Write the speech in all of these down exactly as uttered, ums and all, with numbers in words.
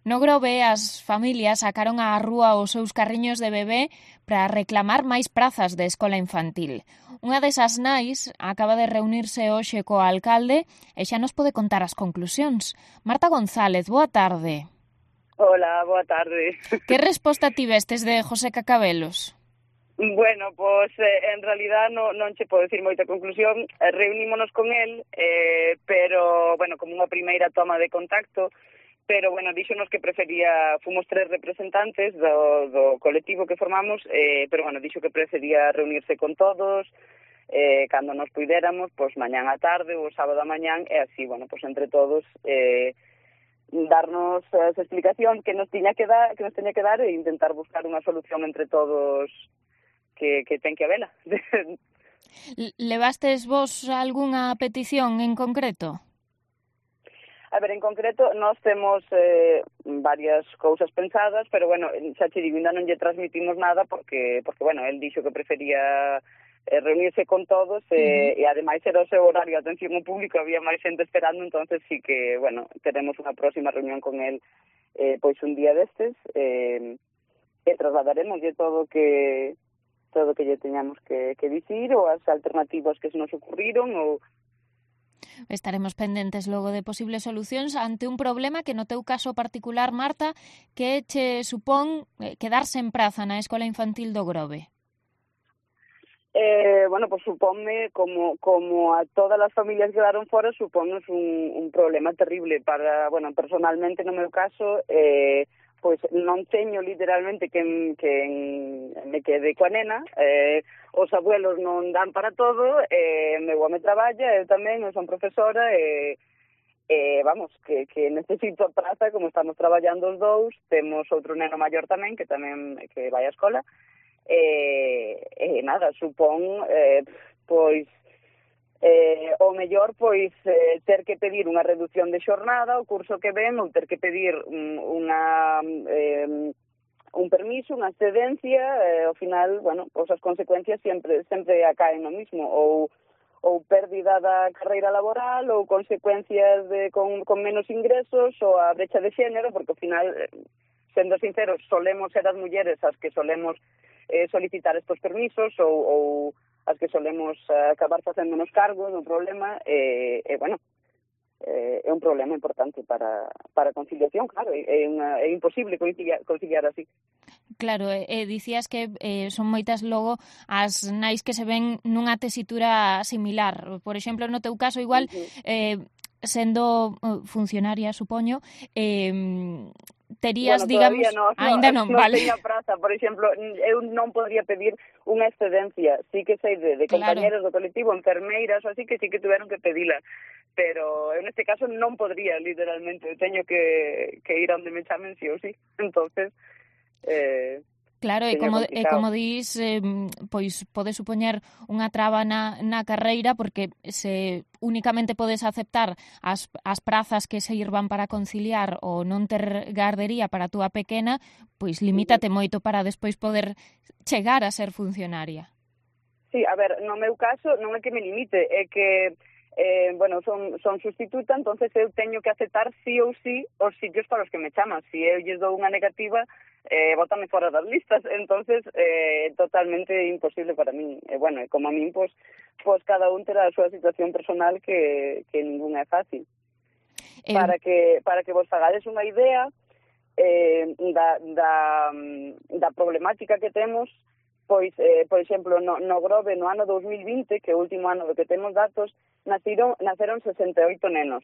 No Grove, as familias sacaron á rúa os seus carriños de bebé para reclamar máis prazas de escola infantil. Unha desas nais acaba de reunirse hoxe co alcalde e xa nos pode contar as conclusións. Marta González, boa tarde. Hola, boa tarde. Que resposta tivestes de José Cacabelos? Bueno, pois eh, en realidad no, non che podo decir moita conclusión. Eh, reunímonos con el, eh, pero, bueno, como unha primeira toma de contacto, pero, bueno, díxonos que prefería, fomos tres representantes do, do colectivo que formamos, eh, pero, bueno, dixo que prefería reunirse con todos, eh, cando nos puidéramos, pois mañán á tarde ou sábado a mañán, e así, bueno, pois entre todos, eh, darnos esa explicación que nos tiña que dar, que nos tiña que dar e intentar buscar unha solución entre todos que, que ten que habela. Levastes vos algunha petición en concreto? A ver, en concreto, nós temos eh, varias cousas pensadas, pero, bueno, xa che digo, ainda non lle transmitimos nada porque, porque bueno, el dixo que prefería eh, reunirse con todos eh, uh-huh. e, ademais, era o seu horario de atención ao público, había máis xente esperando, entonces sí que, bueno, teremos unha próxima reunión con el eh, pois un día destes eh, e trasladaremos todo que todo que lle teñamos que, que dicir ou as alternativas que se nos ocurriron ou... Estaremos pendentes logo de posibles solucións ante un problema que no teu caso particular, Marta, que che supón quedarse en praza na Escola Infantil do Grove. Eh, bueno, pues supónme, como como a todas as familias que quedaron fora, supónnos un, un problema terrible para, bueno, personalmente no meu caso, eh, pois non teño literalmente que, que me quede coa nena, eh, os abuelos non dan para todo, eh, meu home traballa, eu tamén, eu son profesora, e, eh, vamos, que, que necesito a praza, como estamos traballando os dous, temos outro neno maior tamén, que tamén que vai á escola, e, e nada, supón, eh, pois, Eh, o mellor, pois, eh, ter que pedir unha reducción de xornada o curso que ven ou ter que pedir un, unha, eh, un permiso, unha excedencia, eh, ao final, bueno, pois as consecuencias sempre sempre acaen no mismo, ou ou pérdida da carreira laboral, ou consecuencias de con, con menos ingresos, ou a brecha de xénero, porque ao final, sendo sinceros, solemos ser as mulleres as que solemos eh, solicitar estos permisos, ou, ou as que solemos uh, acabar facéndonos cargo do problema, e, eh, eh, bueno, eh, é un problema importante para, para a conciliación, claro, é, unha, é imposible conciliar, conciliar así. Claro, e eh, dicías que eh, son moitas logo as nais que se ven nunha tesitura similar. Por exemplo, no teu caso, igual, uh-huh. eh, sendo funcionaria, supoño, eh, terías, bueno, digamos... No, ainda non, non, vale. Non teña praza, por exemplo, eu non podría pedir unha excedencia, sí que sei de, de compañeros claro. do colectivo, enfermeiras, así que sí que tuveron que pedila, pero eu neste caso non podría, literalmente, teño que, que ir onde me chamen sí ou sí, entonces... Eh, Claro, e como, e como dís, eh, pois pode supoñer unha traba na, na carreira porque se únicamente podes aceptar as, as prazas que se irvan para conciliar ou non ter gardería para a túa pequena, pois limítate moito para despois poder chegar a ser funcionaria. Sí, a ver, no meu caso non é que me limite, é que eh, bueno, son, son sustituta, entonces eu teño que aceptar sí ou sí os sitios para os que me chaman. Si eu lles dou unha negativa, eh, bótame fora das listas, entonces eh, totalmente imposible para mí. E, bueno, como a min, pues, pues cada un terá a súa situación personal que, que ninguna é fácil. Eh... Para que para que vos fagades unha idea eh, da, da, da problemática que temos, pois, eh, por exemplo, no, no Grove, no ano dos mil vinte, que é o último ano do que temos datos, naciron, naceron sesenta e oito nenos.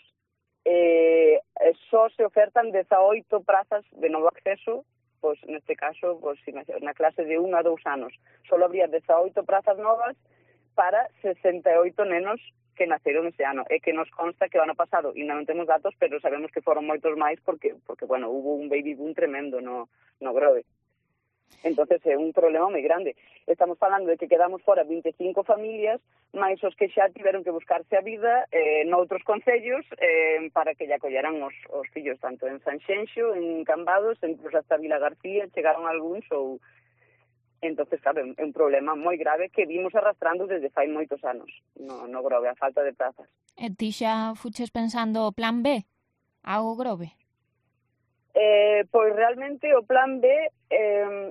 Eh, só se ofertan dezaoito prazas de novo acceso, pois neste caso, pois, na clase de un a dous anos. Só habría dezaoito prazas novas para sesenta e oito nenos que naceron ese ano. E que nos consta que o ano pasado, e non temos datos, pero sabemos que foron moitos máis porque, porque bueno, hubo un baby boom tremendo no, no Grove. Entonces é un problema moi grande. Estamos falando de que quedamos fora vinte e cinco familias, máis os que xa tiveron que buscarse a vida eh, noutros concellos eh, para que lle acolleran os, os fillos, tanto en Sanxenxo, en Cambados, incluso hasta Vila García, chegaron algúns ou... Entonces, claro, é un problema moi grave que vimos arrastrando desde fai moitos anos no, no Grove, a falta de plazas. E ti xa fuches pensando plan B ao Grove? Eh, pois realmente o plan B, eh,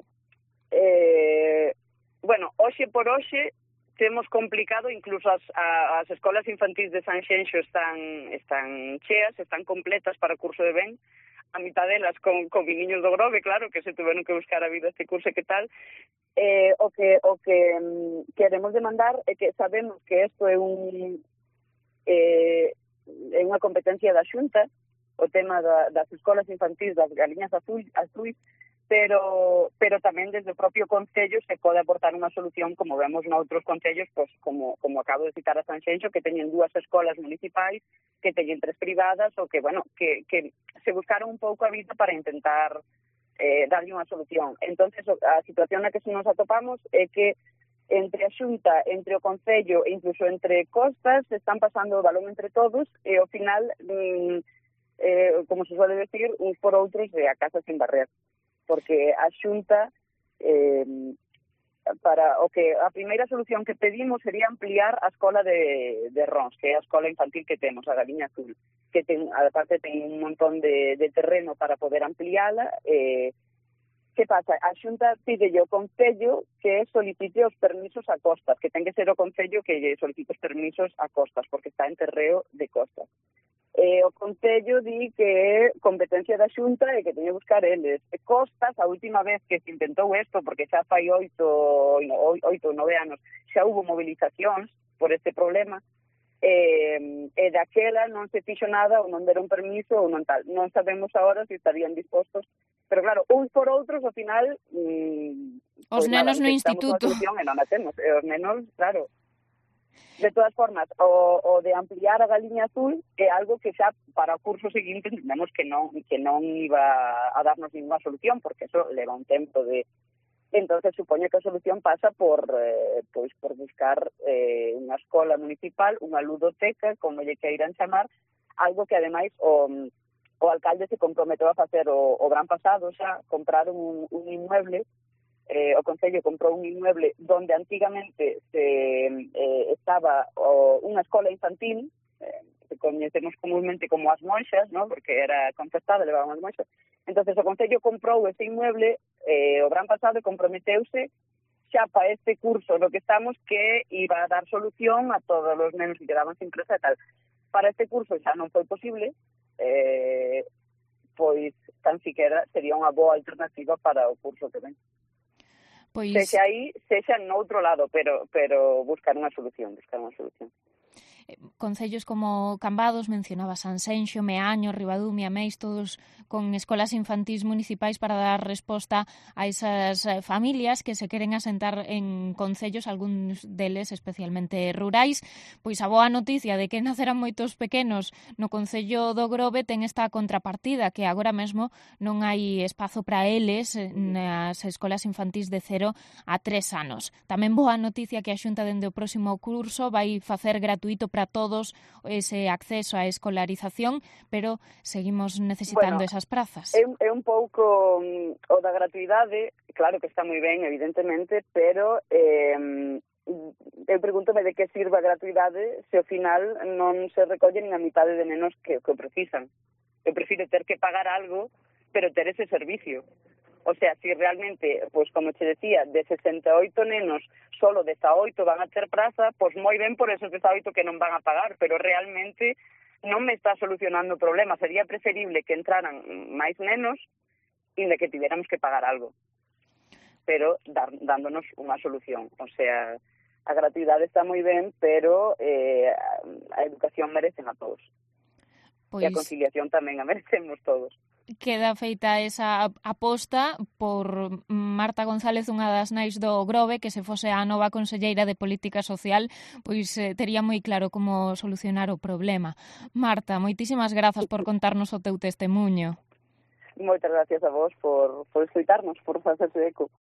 eh, bueno, hoxe por hoxe temos complicado, incluso as, a, as escolas infantís de Sanxenxo están, están cheas, están completas para o curso de ben, a mitad delas con, con viniños do Grove, claro, que se tuveron que buscar a vida este curso, que tal. Eh, o que o que um, queremos demandar é que sabemos que isto é un eh, é unha competencia da Xunta, o tema da, das escolas infantís, das galiñas azul, azuis, pero pero tamén desde o propio Concello se pode aportar unha solución, como vemos noutros concellos, pues, como, como acabo de citar a Sanxenxo, que teñen dúas escolas municipais, que teñen tres privadas, ou que, bueno, que, que se buscaron un pouco a vida para intentar eh, darlle unha solución. Entonces, a situación na que nos atopamos é que entre a Xunta, entre o Concello e incluso entre costas, se están pasando o balón entre todos e ao final... Mmm, Eh, como se suele decir, uns por outros de a casa sin barrer, porque a Xunta eh, para o que a primeira solución que pedimos sería ampliar a escola de, de Rons, que é a escola infantil que temos, a Galiña Azul, que ten, aparte ten un montón de, de terreno para poder ampliála. Eh, que pasa? A Xunta pide o Concello que solicite os permisos a costas, que ten que ser o Concello que solicite os permisos a costas, porque está en terreo de costas. Eh, o Concello di que é competencia da Xunta e que teñe que buscar eles. Costas, a última vez que se intentou isto, porque xa fai oito, oito ou nove anos, xa hubo movilizacións por este problema, e, e daquela non se fixo nada ou non deron permiso ou non tal. Non sabemos agora se estarían dispostos, pero claro, uns por outros, ao final... Mmm, os pues nenos nada, no instituto. E non a temos. E os nenos, claro... De todas formas, o, o de ampliar a Galiña Azul é algo que xa para o curso seguinte entendemos que non que non iba a darnos ninguna solución, porque eso leva un tempo de... Entonces, supoño que a solución pasa por eh, pois por buscar eh, unha escola municipal, unha ludoteca, como lle queiran chamar, algo que ademais o, o alcalde se comprometeu a facer o, o gran pasado, xa compraron un, un inmueble. Eh, o Concello comprou un inmueble donde antigamente se eh, estaba o, unha escola infantil, eh, que coñecemos comúnmente como as monxas, ¿no? Porque era concertada, levaban as monxas. Entonces o Concello comprou ese inmueble eh, o gran pasado e comprometeuse xa para este curso no que estamos que iba a dar solución a todos os nenos que quedaban sin presa e tal. Para este curso xa non foi posible, eh, pois tan siquiera sería unha boa alternativa para o curso que ven. Pois... Sexa aí, sexa no outro lado, pero pero buscar unha solución, buscar unha solución. Concellos como Cambados, mencionaba Sanxenxo, Meaño, Ribadumia, Meis, todos con escolas infantís municipais para dar resposta a esas familias que se queren asentar en concellos, algúns deles especialmente rurais. Pois a boa noticia de que nacerán moitos pequenos no Concello do Grove ten esta contrapartida, que agora mesmo non hai espazo para eles nas escolas infantís de cero a tres anos. Tamén boa noticia que a Xunta dende o próximo curso vai facer gratuito para todos ese acceso á escolarización, pero seguimos necesitando bueno, esas prazas. É, é un pouco um, o da gratuidade, claro que está moi ben, evidentemente, pero eh, eu pregúntome de que sirva a gratuidade se ao final non se recolle nin a mitade de nenos que, que o precisan. Eu prefiro ter que pagar algo, pero ter ese servicio. O sea, si realmente, pues como te decía, de sesenta e oito nenos, solo dezaoito van a ter praza, pues moi ben por esos dezaoito que non van a pagar, pero realmente non me está solucionando o problema. Sería preferible que entraran máis nenos e de que tiveramos que pagar algo, pero dar, dándonos unha solución. O sea, a gratuidade está moi ben, pero eh, a educación merecen a todos. Pois... E a conciliación tamén a merecemos todos. Queda feita esa aposta por Marta González, unha das nais do Grove, que se fose a nova conselleira de Política Social, pois eh, tería moi claro como solucionar o problema. Marta, moitísimas grazas por contarnos o teu testemuño. Moitas gracias a vos por, por escoitarnos, por facerse eco.